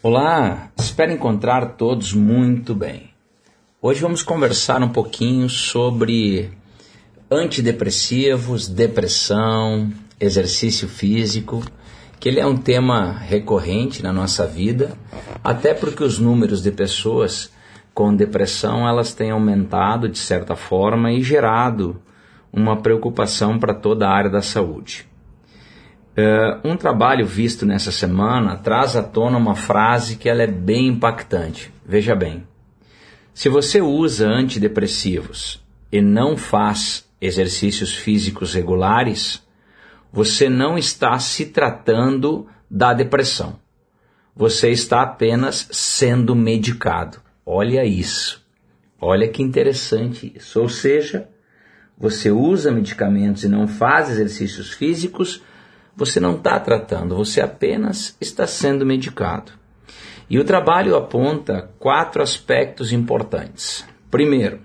Olá, espero encontrar todos muito bem. Hoje vamos conversar um pouquinho sobre antidepressivos, depressão, exercício físico, que ele é um tema recorrente na nossa vida, até porque os números de pessoas com depressão elas têm aumentado de certa forma e gerado uma preocupação para toda a área da saúde. Um trabalho visto nessa semana traz à tona uma frase que ela é bem impactante. Veja bem, se você usa antidepressivos e não faz exercícios físicos regulares, você não está se tratando da depressão. Você está apenas sendo medicado. Olha isso. Olha que interessante isso. Ou seja, você usa medicamentos e não faz exercícios físicos, você não está tratando, você apenas está sendo medicado. E o trabalho aponta 4 aspectos importantes. Primeiro,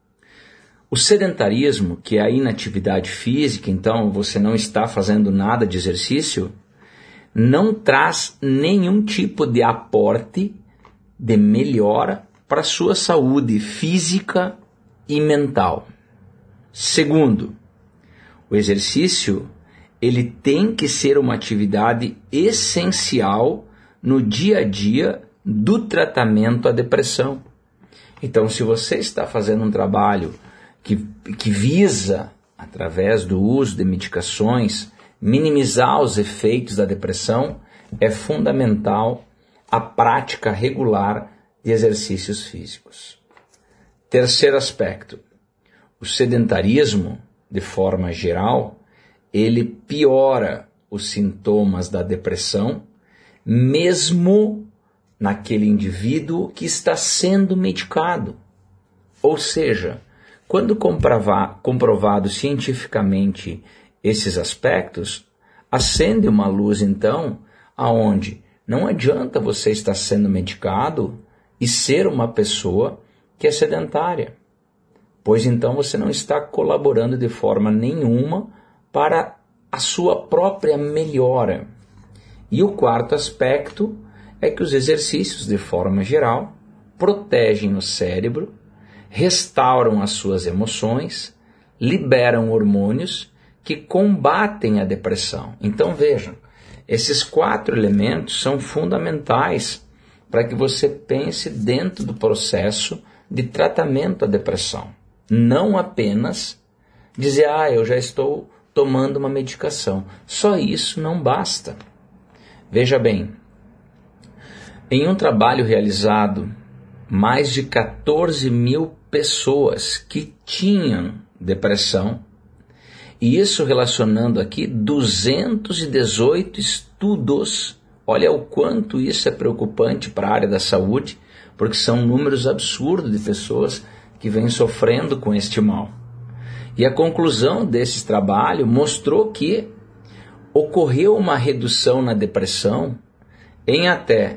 o sedentarismo, que é a inatividade física, então você não está fazendo nada de exercício, não traz nenhum tipo de aporte de melhora para a sua saúde física e mental. Segundo, o exercício ele tem que ser uma atividade essencial no dia a dia do tratamento à depressão. Então, se você está fazendo um trabalho que visa, através do uso de medicações, minimizar os efeitos da depressão, é fundamental a prática regular de exercícios físicos. Terceiro aspecto, o sedentarismo, de forma geral, ele piora os sintomas da depressão, mesmo naquele indivíduo que está sendo medicado. Ou seja, quando comprovado cientificamente esses aspectos, acende uma luz então, aonde não adianta você estar sendo medicado e ser uma pessoa que é sedentária, pois então você não está colaborando de forma nenhuma para a sua própria melhora. E o quarto aspecto é que os exercícios, de forma geral, protegem o cérebro, restauram as suas emoções, liberam hormônios que combatem a depressão. Então vejam, esses 4 elementos são fundamentais para que você pense dentro do processo de tratamento à depressão. Não apenas dizer, eu já estou tomando uma medicação. Só isso não basta. Veja bem, em um trabalho realizado, mais de 14 mil pessoas que tinham depressão, e isso relacionando aqui 218 estudos. Olha o quanto isso é preocupante para a área da saúde, porque são números absurdos de pessoas que vêm sofrendo com este mal. E a conclusão desse trabalho mostrou que ocorreu uma redução na depressão em até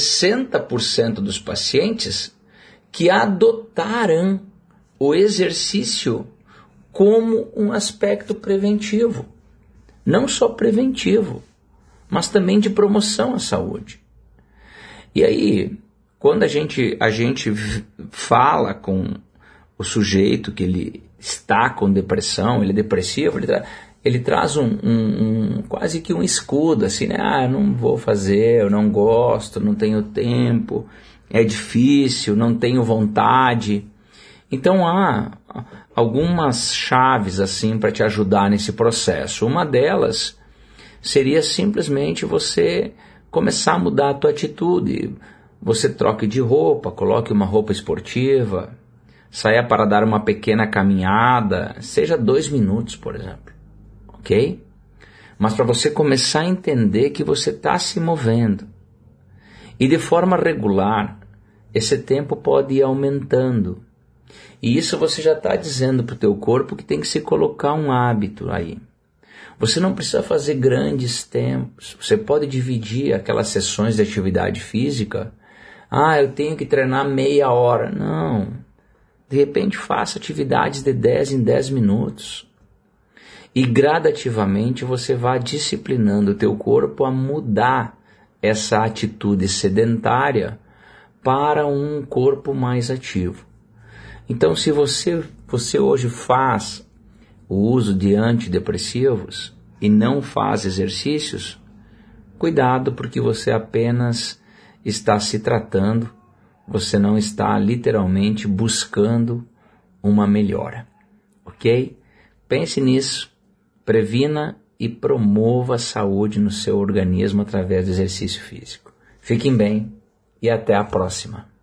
60% dos pacientes que adotaram o exercício como um aspecto preventivo. Não só preventivo, mas também de promoção à saúde. E aí, quando a gente fala com o sujeito que ele está com depressão, ele é depressivo, ele traz quase que um escudo, assim, né? Não vou fazer, eu não gosto, não tenho tempo, é difícil, não tenho vontade. Então há algumas chaves assim para te ajudar nesse processo. Uma delas seria simplesmente você começar a mudar a tua atitude. Você troque de roupa, coloque uma roupa esportiva, saia para dar uma pequena caminhada, seja 2 minutos, por exemplo, ok? Mas para você começar a entender que você está se movendo. E de forma regular, esse tempo pode ir aumentando. E isso você já está dizendo para o teu corpo que tem que se colocar um hábito aí. Você não precisa fazer grandes tempos. Você pode dividir aquelas sessões de atividade física. Eu tenho que treinar meia hora. Não. De repente faça atividades de 10 em 10 minutos. E gradativamente você vai disciplinando o teu corpo a mudar essa atitude sedentária para um corpo mais ativo. Então, se você hoje faz o uso de antidepressivos e não faz exercícios, cuidado, porque você apenas está se tratando, você não está literalmente buscando uma melhora, ok? Pense nisso, previna e promova a saúde no seu organismo através do exercício físico. Fiquem bem e até a próxima.